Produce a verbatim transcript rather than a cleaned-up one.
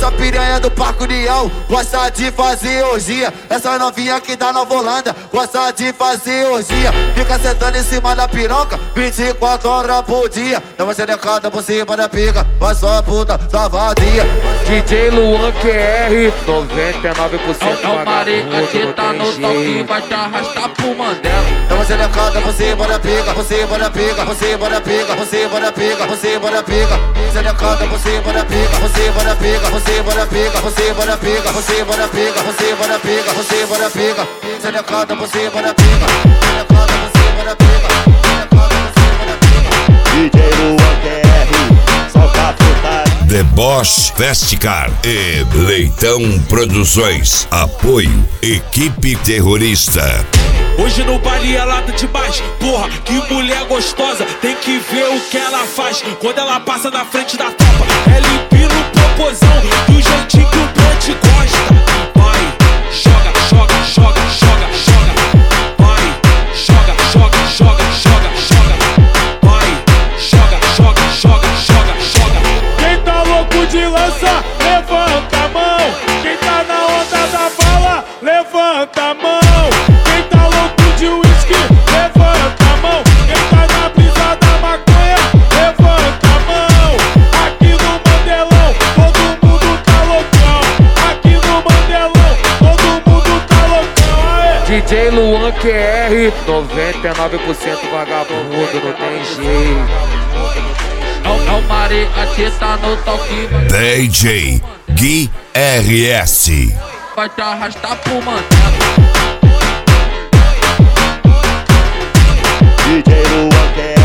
Essa piranha do Parque União gosta de fazer orgia. Essa novinha que tá na Holanda gosta de fazer orgia. Fica sentando em cima da piroca vinte e quatro horas por dia. Dá uma xerecada por cima da pica, vai só a puta da vadia. D J Luan Q R, noventa e nove por cento É o Maria que tá no toque, vai te arrastar pro Mandela. Dá uma xerecada por cima da pica, por cima da pica, por cima da pica, por cima da pica, por cima da pica. Xerecada por cima da pica, por cima da pica, por cima da pica, por cima da pica, por cima da pica, por cima da pica, por cima da pica. Xerecada por cima da pica, xerecada por cima da pica, xerecada por cima da pica. D J Luan Q R, só pra putar. Deboche Festicar e Leitão Produções. Apoio Equipe Terrorista. Hoje no baile ela tá demais, porra, que mulher gostosa. Tem que ver o que ela faz quando ela passa na frente da tropa. Ela empina o popozão do jeitinho que o Brand gosta. Vai, joga, joga, joga, joga, joga. Vai, joga, joga, joga, joga, joga. Vai, joga, joga, joga, joga, joga. Quem tá louco de lança, levanta a mão. Quem tá na onda da bala, levanta a mão. Quem tá louco de uísque, levanta a mão. Quem tá na brisa da maconha, levanta a mão. Aqui no Mandelão, todo mundo tá loucão. Aqui no Mandelão, todo mundo tá loucão. Aê. D J Luan Q R, noventa e nove por cento vagabundo, não tem jeito. É o Maria que tá no toque, D J Gui R S. vai te arrastar pro Mandela. D J Luan Q R.